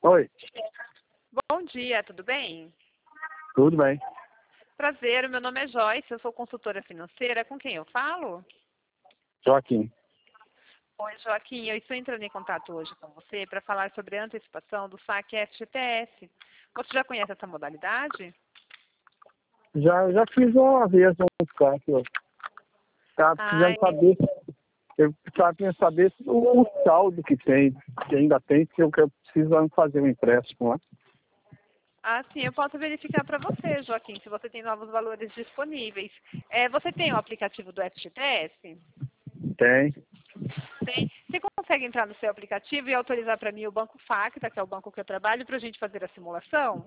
Oi, Bom dia, tudo bem? tudo bem? Prazer, meu nome é Joyce, eu sou consultora financeira. Com quem eu falo? Joaquim. Oi, Joaquim, eu estou entrando em contato hoje com você para falar sobre a antecipação do saque FGTS. Você já conhece essa modalidade? Já fiz uma vez um saque. Eu estava Ah, precisando saber, eu estava querendo saber o saldo que tem, que ainda tem, que eu preciso fazer um empréstimo lá. sim, eu posso verificar para você, Joaquim, se você tem novos valores disponíveis. Você tem o aplicativo do FGTS? Tem. Tem. Você consegue entrar no seu aplicativo e autorizar para mim o Banco Facta, que é o banco que eu trabalho, para a gente fazer a simulação?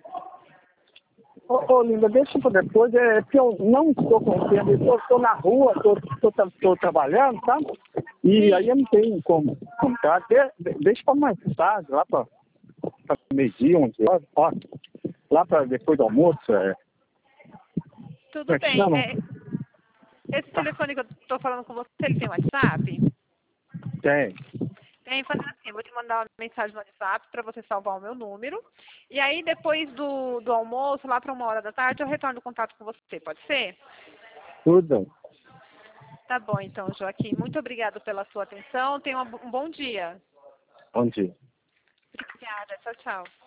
Ô, Linda, deixa para depois, é porque eu não estou com tempo, eu estou na rua, estou trabalhando, sabe? E aí eu não tenho como comprar. Deixa para mais tarde, lá para meio-dia, 11 horas, ó, lá para depois do almoço, como Tudo é que bem. chama? Esse telefone que eu estou falando com você, ele tem WhatsApp? Tem. Tem, fazer assim, eu vou te mandar uma mensagem no WhatsApp para você salvar o meu número. E aí, depois do almoço, lá para 1 hora da tarde, eu retorno o contato com você, pode ser? Tudo. Tá bom, então, Joaquim. Muito obrigada pela sua atenção. Tenha um bom dia. Bom dia. Obrigada. Tchau, tchau.